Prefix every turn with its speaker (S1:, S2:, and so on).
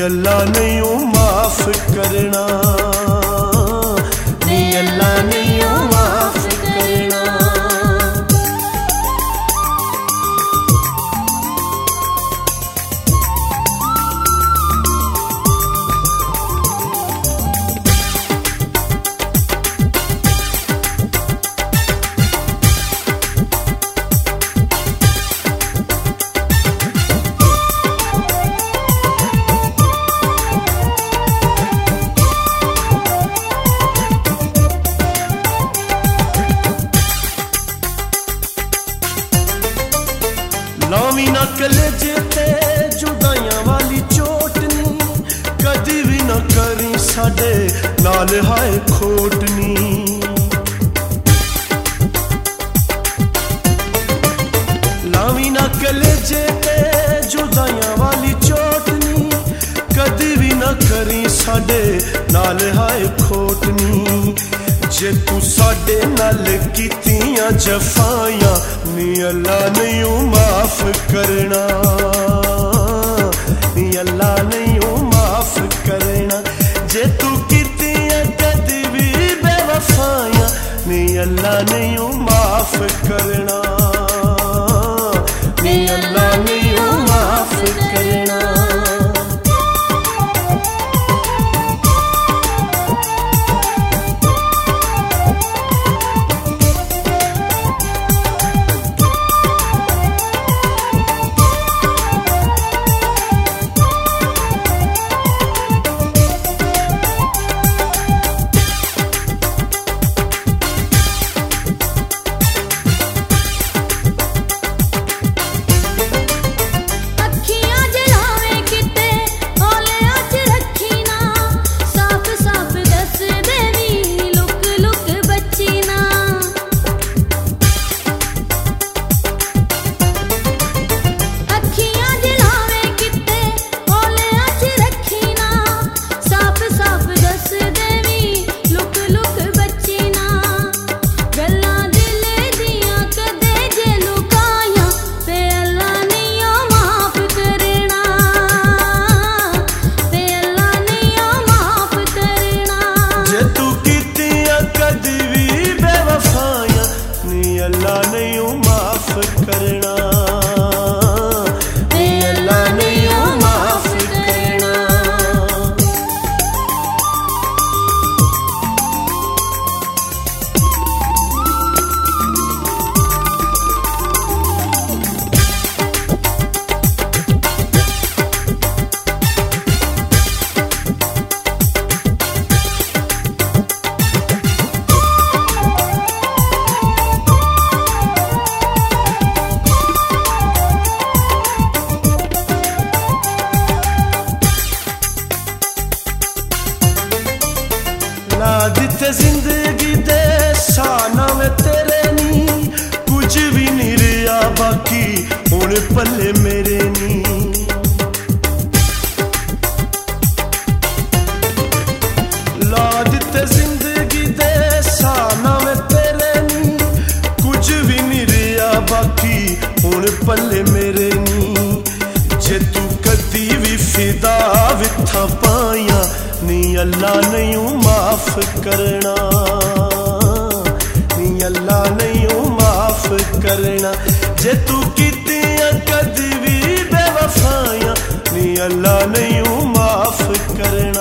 S1: अल्लाह नहीं माफ करना, नी अल्लाह नहीं माफ करना। लावी ना कलेजे ते जुदाइयां वाली चोट नी, कदी भी ना करी साडे नाल हाय खोट नी। लावी ना कलेजे ते जुदाइयां वाली चोट नी, कदी भी ना करी साडे नाल हाय खोट नी। जे तू साडे नाल कीतियां जफायां, नी अल्लाह नहीं माफ करना, नी अल्लाह नहीं माफ करना। जे तू कीतियां कदी भी बेवफायां, नी अल्लाह नहीं माफ करना, नी अल्लाह नहीं माफ करना। जिथे जिंदगी दे साना में तेरे नी, कुछ भी नहीं रहा बाकी हुण पल्ले मेरे नी। ला जिथे जिंदगी दे साना में तेरे नी, कुछ भी नहीं रहा बाकी हुण पल्ले मेरे नी। जे तू कदी भी फिदा विथा पाया, नी अल्लाह नहीं माफ करना, नी अल्लाह नहीं माफ करना। जे तू कीतियां कदी भी बेवफायां, नी अल्लाह नहीं माफ करना।